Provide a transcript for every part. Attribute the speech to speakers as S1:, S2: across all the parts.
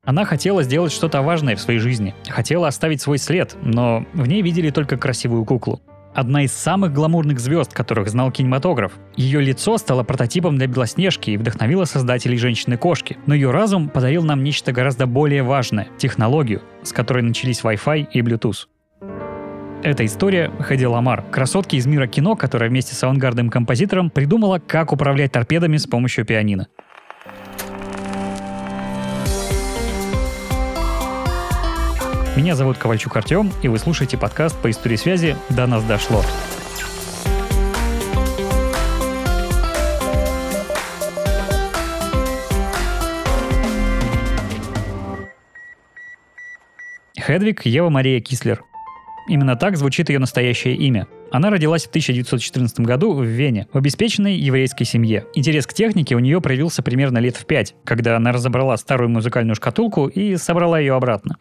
S1: Она хотела сделать что-то важное в своей жизни, хотела оставить свой след, но в ней видели только красивую куклу. Одна из самых гламурных звезд, которых знал кинематограф. Ее лицо стало прототипом для Белоснежки и вдохновило создателей «Женщины-кошки». Но ее разум подарил нам нечто гораздо более важное – технологию, с которой начались Wi-Fi и Bluetooth. Это история Хэди Ламар, красотки из мира кино, которая вместе с авангардным композитором придумала, как управлять торпедами с помощью пианино. Меня зовут Ковальчук Артем, и вы слушаете подкаст по истории связи «До нас дошло». Хедвиг Ева Мария Кислер. Именно так звучит ее настоящее имя. Она родилась в 1914 году в Вене, в обеспеченной еврейской семье. Интерес к технике у нее проявился примерно лет в 5, когда она разобрала старую музыкальную шкатулку и собрала ее обратно.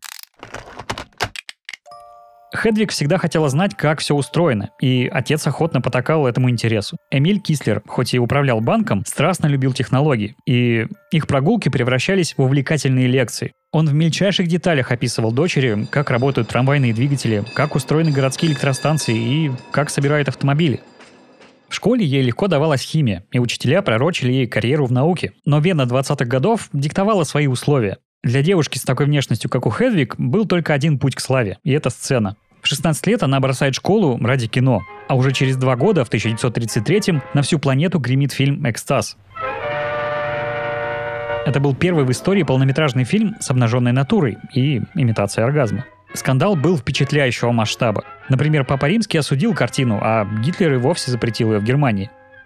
S1: Хедвиг всегда хотела знать, как все устроено, и отец охотно потакал этому интересу. Эмиль Кислер, хоть и управлял банком, страстно любил технологии, и их прогулки превращались в увлекательные лекции. Он в мельчайших деталях описывал дочери, как работают трамвайные двигатели, как устроены городские электростанции и как собирают автомобили. В школе ей легко давалась химия, и учителя пророчили ей карьеру в науке. Но Вена 20-х годов диктовала свои условия. Для девушки с такой внешностью, как у Хедвиг, был только один путь к славе, и это сцена. В 16 лет она бросает школу ради кино, а уже через 2 года, в 1933-м, на всю планету гремит фильм «Экстаз». Это был первый в истории полнометражный фильм с обнаженной натурой и имитацией оргазма. Скандал был впечатляющего масштаба. Например, Папа Римский осудил картину, а Гитлер и вовсе запретил ее в Германии.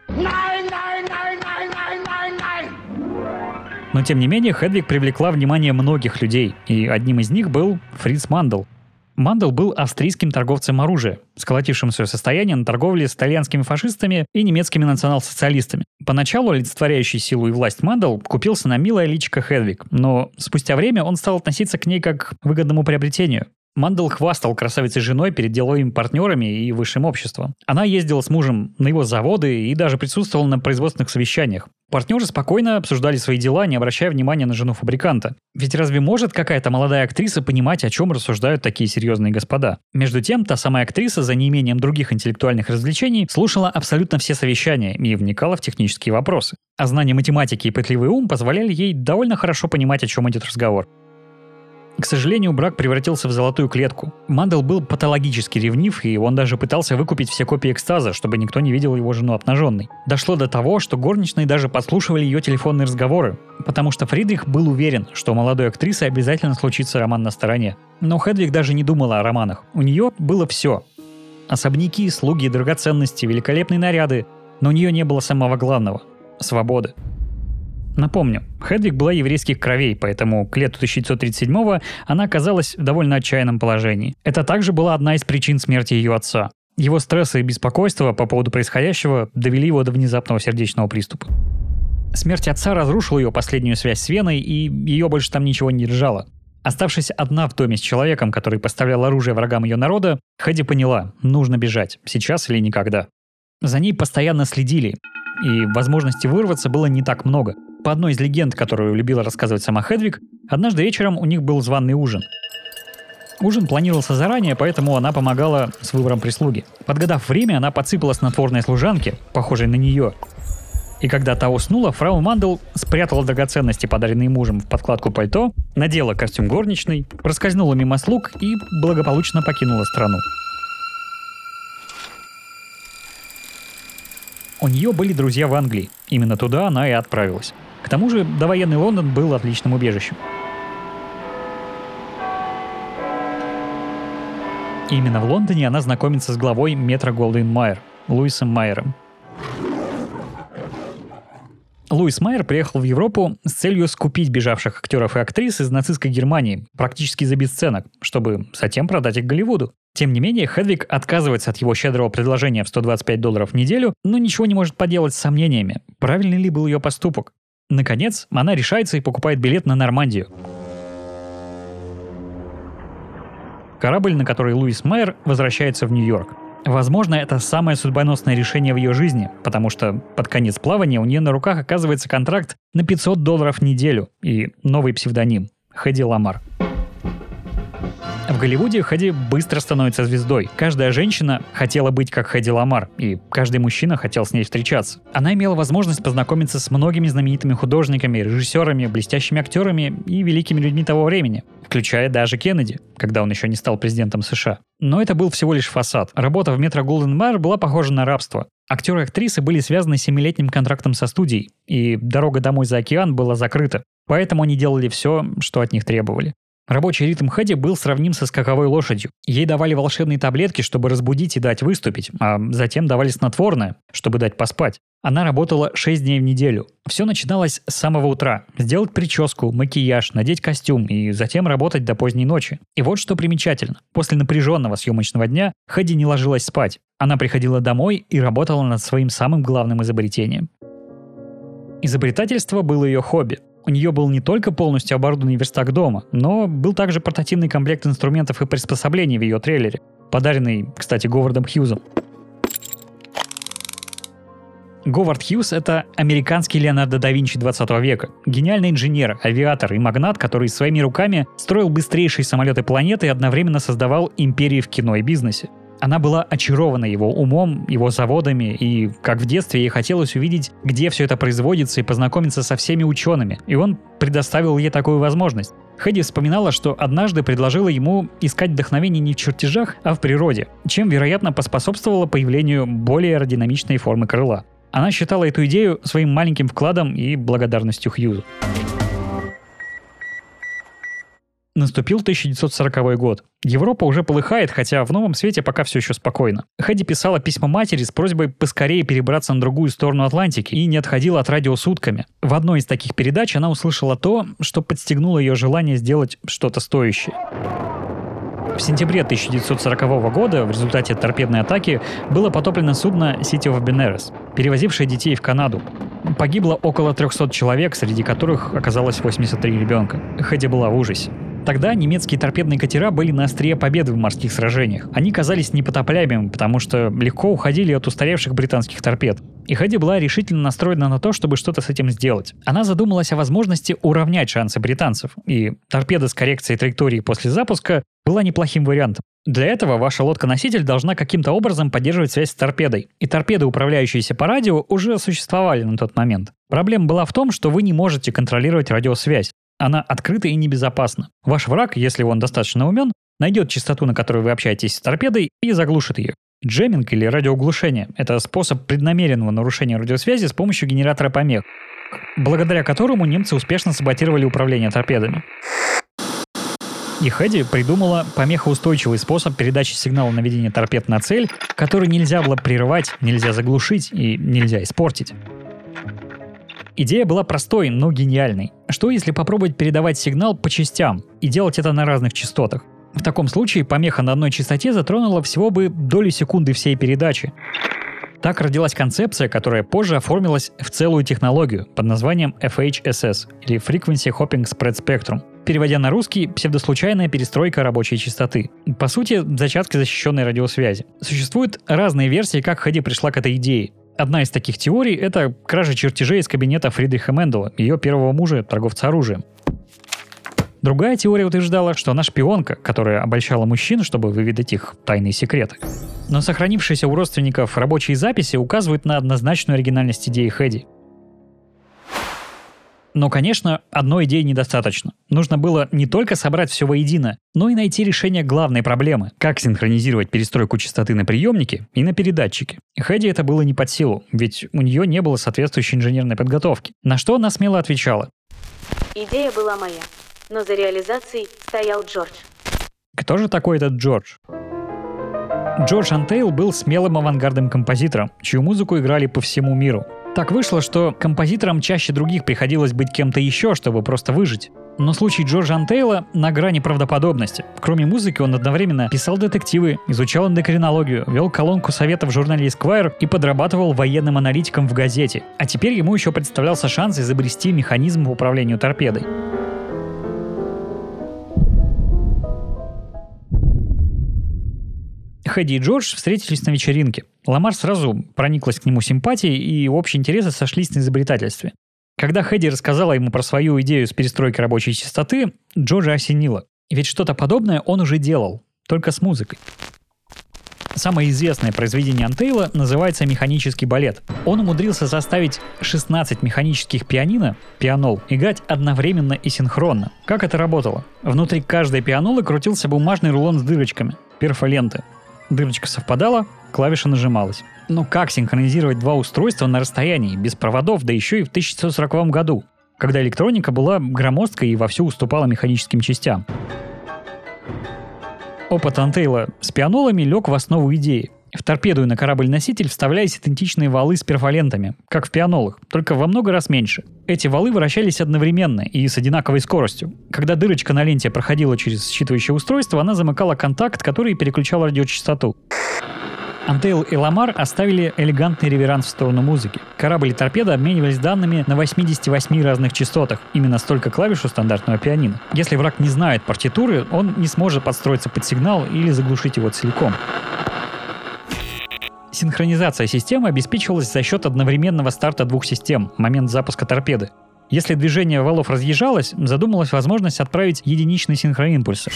S1: Но тем не менее, Хедвиг привлекла внимание многих людей, и одним из них был Фриц Мандл. Мандл был австрийским торговцем оружия, сколотившим свое состояние на торговле с итальянскими фашистами и немецкими национал-социалистами. Поначалу олицетворяющий силу и власть Мандл купился на милое личико Хедвиг, но спустя время он стал относиться к ней как к выгодному приобретению. Мандл хвастал красавицей женой перед деловыми партнерами и высшим обществом. Она ездила с мужем на его заводы и даже присутствовала на производственных совещаниях. Партнеры спокойно обсуждали свои дела, не обращая внимания на жену фабриканта. Ведь разве может какая-то молодая актриса понимать, о чем рассуждают такие серьезные господа? Между тем, та самая актриса, за неимением других интеллектуальных развлечений, слушала абсолютно все совещания и вникала в технические вопросы. А знание математики и пытливый ум позволяли ей довольно хорошо понимать, о чем идет разговор. К сожалению, брак превратился в золотую клетку. Мандл был патологически ревнив, и он даже пытался выкупить все копии «Экстаза», чтобы никто не видел его жену обнаженной. Дошло до того, что горничные даже подслушивали ее телефонные разговоры, потому что Фридрих был уверен, что у молодой актрисы обязательно случится роман на стороне. Но Хедвиг даже не думала о романах. У нее было все. Особняки, слуги, драгоценности, великолепные наряды. Но у нее не было самого главного – свободы. Напомню, Хедвиг была еврейских кровей, поэтому к лету 1937-го она оказалась в довольно отчаянном положении. Это также была одна из причин смерти ее отца. Его стресс и беспокойство по поводу происходящего довели его до внезапного сердечного приступа. Смерть отца разрушила ее последнюю связь с Веной, и ее больше там ничего не держало. Оставшись одна в доме с человеком, который поставлял оружие врагам ее народа, Хэди поняла – нужно бежать, сейчас или никогда. За ней постоянно следили, и возможности вырваться было не так много. По одной из легенд, которую любила рассказывать сама Хедвиг, однажды вечером у них был званый ужин. Ужин планировался заранее, поэтому она помогала с выбором прислуги. Подгадав время, она подсыпала снотворной служанке, похожей на нее. И когда та уснула, фрау Мандл спрятала драгоценности, подаренные мужем, в подкладку пальто, надела костюм горничной, проскользнула мимо слуг и благополучно покинула страну. У нее были друзья в Англии. Именно туда она и отправилась. К тому же довоенный Лондон был отличным убежищем. И именно в Лондоне она знакомится с главой Метро-Голдвин-Майер, Луисом Майером. Луис Майер приехал в Европу с целью скупить бежавших актеров и актрис из нацистской Германии практически за бесценок, чтобы затем продать их Голливуду. Тем не менее, Хедвиг отказывается от его щедрого предложения в $125 в неделю, но ничего не может поделать с сомнениями, правильный ли был ее поступок. Наконец, она решается и покупает билет на Нормандию. Корабль, на который Луис Майер возвращается в Нью-Йорк. Возможно, это самое судьбоносное решение в ее жизни, потому что под конец плавания у нее на руках оказывается контракт на $500 в неделю и новый псевдоним – Хэдди Ламар. В Голливуде Хэдди быстро становится звездой. Каждая женщина хотела быть как Хэдди Ламар, и каждый мужчина хотел с ней встречаться. Она имела возможность познакомиться с многими знаменитыми художниками, режиссерами, блестящими актерами и великими людьми того времени, включая даже Кеннеди, когда он еще не стал президентом США. Но это был всего лишь фасад. Работа в Метро Голден Майер была похожа на рабство. Актеры и актрисы были связаны 7-летним контрактом со студией, и дорога домой за океан была закрыта. Поэтому они делали все, что от них требовали. Рабочий ритм Хэдди был сравним со скаковой лошадью. Ей давали волшебные таблетки, чтобы разбудить и дать выступить, а затем давали снотворное, чтобы дать поспать. Она работала 6 дней в неделю. Все начиналось с самого утра. Сделать прическу, макияж, надеть костюм и затем работать до поздней ночи. И вот что примечательно. После напряженного съемочного дня Хэдди не ложилась спать. Она приходила домой и работала над своим самым главным изобретением. Изобретательство было ее хобби. У нее был не только полностью оборудованный верстак дома, но был также портативный комплект инструментов и приспособлений в ее трейлере, подаренный, кстати, Говардом Хьюзом. Говард Хьюз — это американский Леонардо да Винчи 20 века. Гениальный инженер, авиатор и магнат, который своими руками строил быстрейшие самолеты планеты и одновременно создавал империи в кино и бизнесе. Она была очарована его умом, его заводами, и, как в детстве, ей хотелось увидеть, где все это производится, и познакомиться со всеми учеными, и он предоставил ей такую возможность. Хэдди вспоминала, что однажды предложила ему искать вдохновение не в чертежах, а в природе, чем, вероятно, поспособствовало появлению более аэродинамичной формы крыла. Она считала эту идею своим маленьким вкладом и благодарностью Хьюзу. Наступил 1940 год. Европа уже полыхает, хотя в новом свете пока все еще спокойно. Хэдди писала письма матери с просьбой поскорее перебраться на другую сторону Атлантики и не отходила от радио сутками. В одной из таких передач она услышала то, что подстегнуло ее желание сделать что-то стоящее. В сентябре 1940 года в результате торпедной атаки было потоплено судно City of Benares, перевозившее детей в Канаду. Погибло около 300 человек, среди которых оказалось 83 ребенка. Хэдди была в ужасе. Тогда немецкие торпедные катера были на острие победы в морских сражениях. Они казались непотопляемыми, потому что легко уходили от устаревших британских торпед. И Хэдди была решительно настроена на то, чтобы что-то с этим сделать. Она задумалась о возможности уравнять шансы британцев, и торпеда с коррекцией траектории после запуска была неплохим вариантом. Для этого ваша лодка-носитель должна каким-то образом поддерживать связь с торпедой. И торпеды, управляющиеся по радио, уже существовали на тот момент. Проблема была в том, что вы не можете контролировать радиосвязь. Она открыта и небезопасна. Ваш враг, если он достаточно умен, найдет частоту, на которой вы общаетесь с торпедой, и заглушит ее. Джемминг или радиоглушение – это способ преднамеренного нарушения радиосвязи с помощью генератора помех, благодаря которому немцы успешно саботировали управление торпедами. И Хэдди придумала помехоустойчивый способ передачи сигнала наведения торпед на цель, который нельзя было прерывать, нельзя заглушить и нельзя испортить. Идея была простой, но гениальной. Что если попробовать передавать сигнал по частям и делать это на разных частотах? В таком случае помеха на одной частоте затронула всего бы долю секунды всей передачи. Так родилась концепция, которая позже оформилась в целую технологию под названием FHSS, или Frequency Hopping Spread Spectrum. Переводя на русский, псевдослучайная перестройка рабочей частоты. По сути, зачатка защищенной радиосвязи. Существуют разные версии, как Хэдди пришла к этой идее. Одна из таких теорий – это кража чертежей из кабинета Фридриха Мендела, ее первого мужа, торговца оружием. Другая теория утверждала, что она шпионка, которая обольщала мужчин, чтобы выведать их тайные секреты. Но сохранившиеся у родственников рабочие записи указывают на однозначную оригинальность идеи Хэдди. Но, конечно, одной идеи недостаточно. Нужно было не только собрать все воедино, но и найти решение главной проблемы – как синхронизировать перестройку частоты на приемнике и на передатчике. Хэдди это было не под силу, ведь у нее не было соответствующей инженерной подготовки. На что она смело отвечала:
S2: «Идея была моя, но за реализацией стоял Джордж».
S1: Кто же такой этот Джордж? Джордж Антейл был смелым авангардным композитором, чью музыку играли по всему миру. Так вышло, что композиторам чаще других приходилось быть кем-то еще, чтобы просто выжить. Но случай Джорджа Антейла на грани правдоподобности. Кроме музыки, он одновременно писал детективы, изучал эндокринологию, вел колонку советов в журнале Esquire и подрабатывал военным аналитиком в газете. А теперь ему еще представлялся шанс изобрести механизм по управлению торпедой. Хэдди и Джордж встретились на вечеринке. Ламар сразу прониклась к нему симпатией, и общие интересы сошлись на изобретательстве. Когда Хэдди рассказала ему про свою идею с перестройкой рабочей частоты, Джорджа осенило. Ведь что-то подобное он уже делал, только с музыкой. Самое известное произведение Антейла называется «Механический балет». Он умудрился заставить 16 механических пианол, играть одновременно и синхронно. Как это работало? Внутри каждой пианолы крутился бумажный рулон с дырочками, перфоленты. Дырочка совпадала, клавиша нажималась. Но как синхронизировать два устройства на расстоянии, без проводов, да еще и в 1940 году, когда электроника была громоздкой и вовсю уступала механическим частям? Опыт Антейла с пианолами лег в основу идеи. В торпеду и на корабль-носитель вставлялись идентичные валы с перфолентами, как в пианолах, только во много раз меньше. Эти валы вращались одновременно и с одинаковой скоростью. Когда дырочка на ленте проходила через считывающее устройство, она замыкала контакт, который переключал радиочастоту. Антейл и Ламар оставили элегантный реверанс в сторону музыки. Корабль и торпеда обменивались данными на 88 разных частотах, именно столько клавиш у стандартного пианино. Если враг не знает партитуры, он не сможет подстроиться под сигнал или заглушить его целиком. Синхронизация системы обеспечивалась за счет одновременного старта двух систем в момент запуска торпеды. Если движение валов разъезжалось, задумалась возможность отправить единичный синхроимпульсы.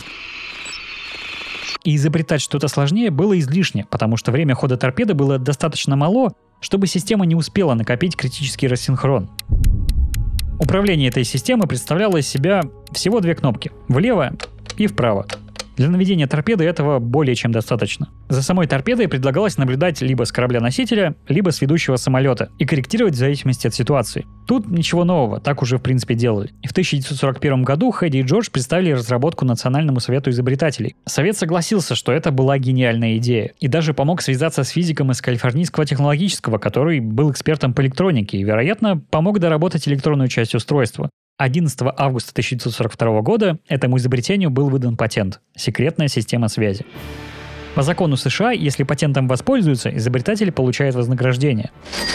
S1: И изобретать что-то сложнее было излишне, потому что время хода торпеды было достаточно мало, чтобы система не успела накопить критический рассинхрон. Управление этой системой представляло из себя всего две кнопки – влево и вправо. Для наведения торпеды этого более чем достаточно. За самой торпедой предлагалось наблюдать либо с корабля-носителя, либо с ведущего самолета и корректировать в зависимости от ситуации. Тут ничего нового, так уже в принципе делали. И в 1941 году Хэдди и Джордж представили разработку Национальному совету изобретателей. Совет согласился, что это была гениальная идея, и даже помог связаться с физиком из Калифорнийского технологического, который был экспертом по электронике и, вероятно, помог доработать электронную часть устройства. 11 августа 1942 года этому изобретению был выдан патент – секретная система связи. По закону США, если патентом воспользуются, изобретатель получает вознаграждение.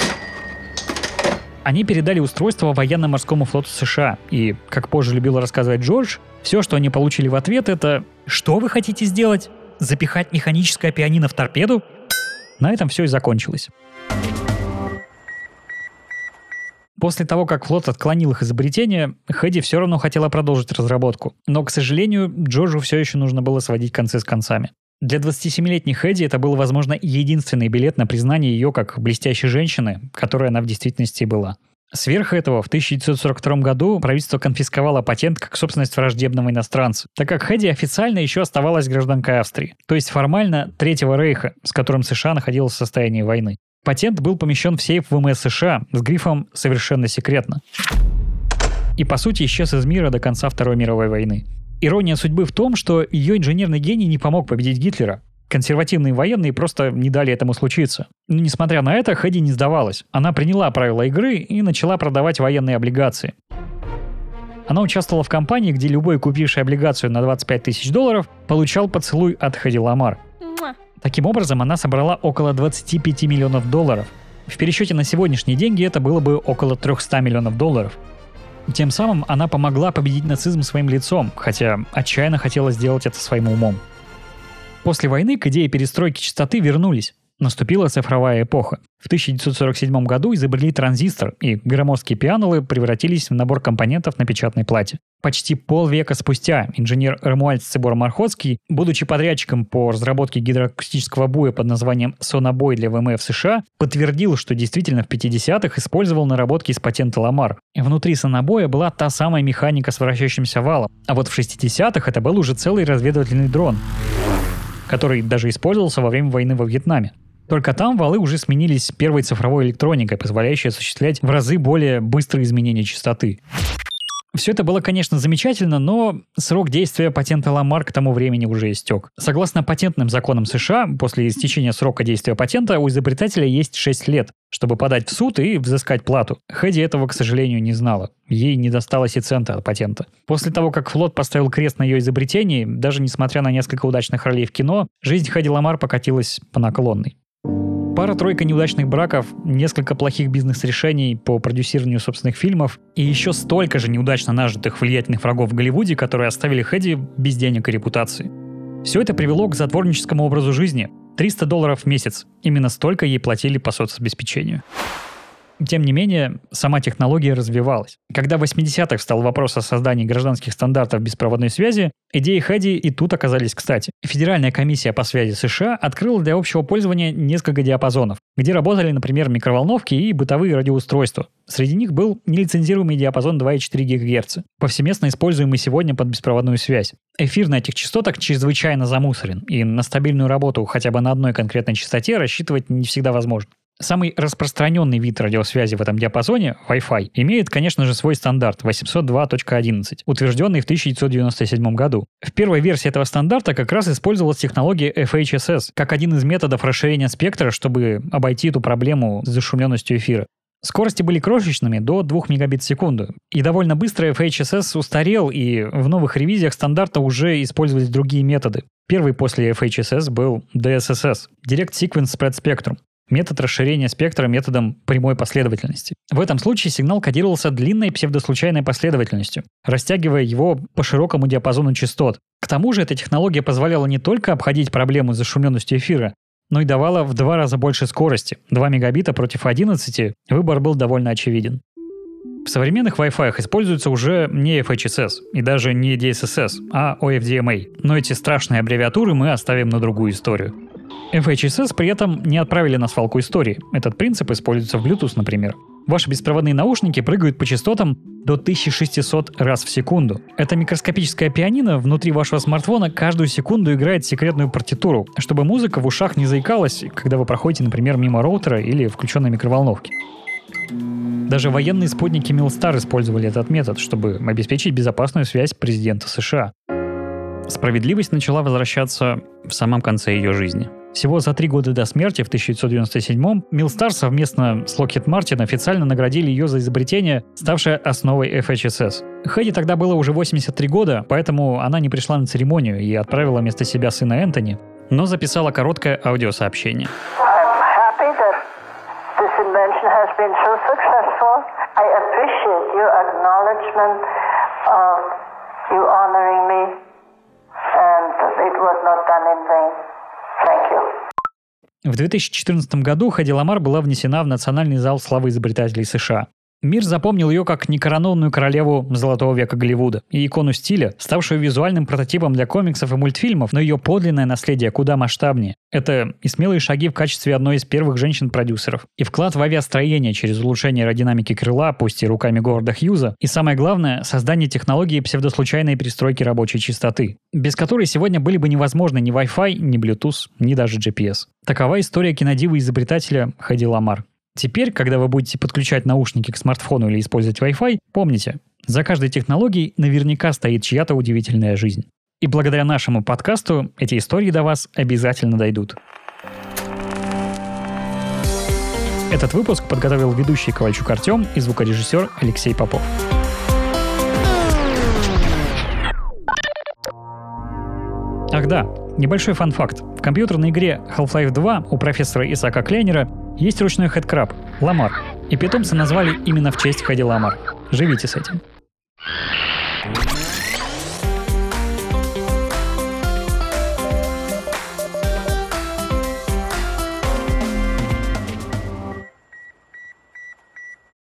S1: Они передали устройство военно-морскому флоту США, и, как позже любил рассказывать Джордж, все, что они получили в ответ, это «Что вы хотите сделать? Запихать механическое пианино в торпеду?» На этом все и закончилось. После того, как флот отклонил их изобретение, Хэдди все равно хотела продолжить разработку. Но, к сожалению, Джорджу все еще нужно было сводить концы с концами. Для 27-летней Хэдди это был, возможно, единственный билет на признание ее как блестящей женщины, которой она в действительности была. Сверх этого, в 1942 году правительство конфисковало патент как собственность враждебного иностранца, так как Хэдди официально еще оставалась гражданкой Австрии, то есть формально Третьего рейха, с которым США находилась в состоянии войны. Патент был помещен в сейф ВМС США с грифом «Совершенно секретно». И, по сути, исчез из мира до конца Второй мировой войны. Ирония судьбы в том, что ее инженерный гений не помог победить Гитлера. Консервативные военные просто не дали этому случиться. Но, несмотря на это, Хэдди не сдавалась. Она приняла правила игры и начала продавать военные облигации. Она участвовала в кампании, где любой, купивший облигацию на $25 000, получал поцелуй от Хэдди Ламар. Таким образом, она собрала около $25 миллионов. В пересчете на сегодняшние деньги это было бы около $300 миллионов. Тем самым она помогла победить нацизм своим лицом, хотя отчаянно хотела сделать это своим умом. После войны к идее перестройки частоты вернулись. Наступила цифровая эпоха. В 1947 году изобрели транзистор, и громоздкие пианолы превратились в набор компонентов на печатной плате. Почти полвека спустя инженер Ромуальд Цибор-Мархотский, будучи подрядчиком по разработке гидроакустического буя под названием «Сонобой» для ВМФ США, подтвердил, что действительно в 50-х использовал наработки из патента Ламар. Внутри сонобоя была та самая механика с вращающимся валом, а вот в 60-х это был уже целый разведывательный дрон, который даже использовался во время войны во Вьетнаме. Только там валы уже сменились первой цифровой электроникой, позволяющей осуществлять в разы более быстрые изменения частоты. Все это было, конечно, замечательно, но срок действия патента Ламар к тому времени уже истек. Согласно патентным законам США, после истечения срока действия патента у изобретателя есть 6 лет, чтобы подать в суд и взыскать плату. Хэдди этого, к сожалению, не знала. Ей не досталось и цента от патента. После того, как флот поставил крест на ее изобретении, даже несмотря на несколько удачных ролей в кино, жизнь Хэдди Ламар покатилась по наклонной. Пара-тройка неудачных браков, несколько плохих бизнес-решений по продюсированию собственных фильмов и еще столько же неудачно нажитых влиятельных врагов в Голливуде, которые оставили Хэдди без денег и репутации. Все это привело к затворническому образу жизни. $300 в месяц. Именно столько ей платили по соцобеспечению. Тем не менее, сама технология развивалась. Когда в 80-х встал вопрос о создании гражданских стандартов беспроводной связи, идеи Хэдди и тут оказались кстати. Федеральная комиссия по связи США открыла для общего пользования несколько диапазонов, где работали, например, микроволновки и бытовые радиоустройства. Среди них был нелицензируемый диапазон 2,4 ГГц, повсеместно используемый сегодня под беспроводную связь. Эфир на этих частотах чрезвычайно замусорен, и на стабильную работу хотя бы на одной конкретной частоте рассчитывать не всегда возможно. Самый распространенный вид радиосвязи в этом диапазоне, Wi-Fi, имеет, конечно же, свой стандарт 802.11, утвержденный в 1997 году. В первой версии этого стандарта как раз использовалась технология FHSS как один из методов расширения спектра, чтобы обойти эту проблему с зашумленностью эфира. Скорости были крошечными, до 2 мегабит в секунду. И довольно быстро FHSS устарел, и в новых ревизиях стандарта уже использовались другие методы. Первый после FHSS был DSSS – Direct Sequence Spread Spectrum. Метод расширения спектра методом прямой последовательности. В этом случае сигнал кодировался длинной псевдослучайной последовательностью, растягивая его по широкому диапазону частот. К тому же эта технология позволяла не только обходить проблему с зашумленностью эфира, но и давала в 2 раза больше скорости. 2 мегабита против 11, выбор был довольно очевиден. В современных Wi-Fi используется уже не FHSS и даже не DSSS, а OFDMA. Но эти страшные аббревиатуры мы оставим на другую историю. FHSS при этом не отправили на свалку истории. Этот принцип используется в Bluetooth, например. Ваши беспроводные наушники прыгают по частотам до 1600 раз в секунду. Это микроскопическая пианино внутри вашего смартфона каждую секунду играет секретную партитуру, чтобы музыка в ушах не заикалась, когда вы проходите, например, мимо роутера или включенной микроволновки. Даже военные спутники Милстар использовали этот метод, чтобы обеспечить безопасную связь президента США. Справедливость начала возвращаться в самом конце ее жизни. Всего за 3 года до смерти, в 1997-м, Милстар совместно с Lockheed Martin официально наградили ее за изобретение, ставшее основой FHSS. Хэдди тогда было уже 83 года, поэтому она не пришла на церемонию и отправила вместо себя сына Энтони, но записала короткое аудиосообщение. В 2014 году Хэдди Ламар была внесена в Национальный зал славы изобретателей США. Мир запомнил ее как некоронованную королеву Золотого века Голливуда и икону стиля, ставшую визуальным прототипом для комиксов и мультфильмов, но ее подлинное наследие куда масштабнее. Это и смелые шаги в качестве одной из первых женщин-продюсеров, и вклад в авиастроение через улучшение аэродинамики крыла, пусть и руками Говарда Хьюза, и самое главное – создание технологии псевдослучайной перестройки рабочей частоты, без которой сегодня были бы невозможны ни Wi-Fi, ни Bluetooth, ни даже GPS. Такова история кинодивы изобретателя Хэдди Ламар. Теперь, когда вы будете подключать наушники к смартфону или использовать Wi-Fi, помните, за каждой технологией наверняка стоит чья-то удивительная жизнь. И благодаря нашему подкасту эти истории до вас обязательно дойдут. Этот выпуск подготовил ведущий Ковальчук Артем и звукорежиссер Алексей Попов. Ах да, небольшой фан-факт. В компьютерной игре Half-Life 2 у профессора Исаака Кляйнера есть ручной хэдкраб – Ламар. И питомца назвали именно в честь Хэдди Ламар. Живите с этим.